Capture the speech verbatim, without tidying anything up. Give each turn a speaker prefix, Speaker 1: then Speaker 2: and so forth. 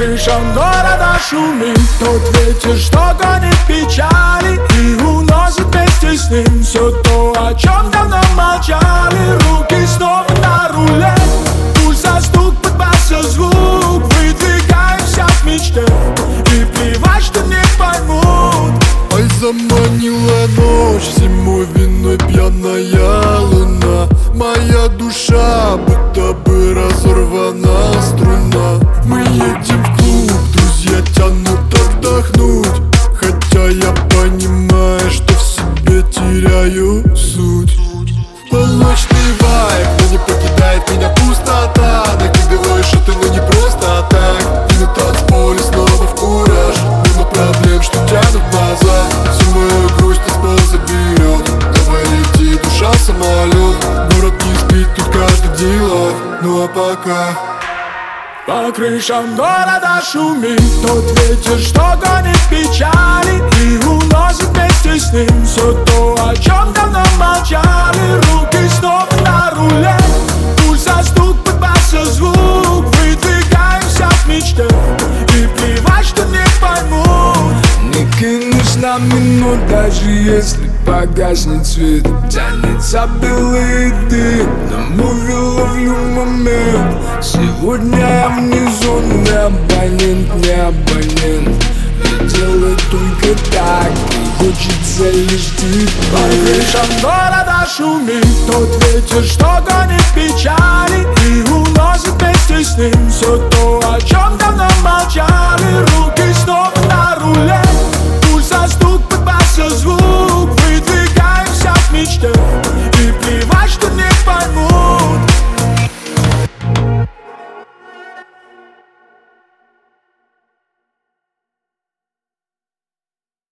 Speaker 1: крышам города шумит тот ветер, что гонит печали и уносит вместе с ним все то, о чем давно молчали. Руки снова на руле, пульса стук, подбаса звук. Выдвигаемся в мечте и плевать, что не поймут.
Speaker 2: Ой, заманила ночь, всему виной пьяная луна. Моя душа будто бы разорвана струна. Мы едем в клуб, друзья тянут отдохнуть, хотя я понимаю, что в себе теряю суть. Полночный вайб, но не покидает меня пустота. Накидываешь это, но не просто так. И на танцполе снова в кураж, мимо проблем, что тянут назад. Всю мою грусть с пола заберет, давай лети, душа в самолет. Город не спит, тут каждый делает, ну а пока
Speaker 1: по крышам города шумит тот ветер, что гонит печали и уносит вместе с ним все то, о чем давно молчали. Руки снова на руле, пульса стук, подбаса звук. Выдвигаемся в мечте и плевать, что не поймут.
Speaker 3: Не кинусь на минут, даже если погаснет свет. Тянется белый дым, на муви ловлю момент. Сегодня я вне зоны, абонент, не абонент. Я делаю только так, и хочется лишь тебя.
Speaker 1: По крышам города шумит тот ветер, что гонит печали и уносит вместе с ним все то, о чем давно молчали. Руки снова на руле, пульса стук, подбаса звук. Выдвигаемся в мечте и плевать.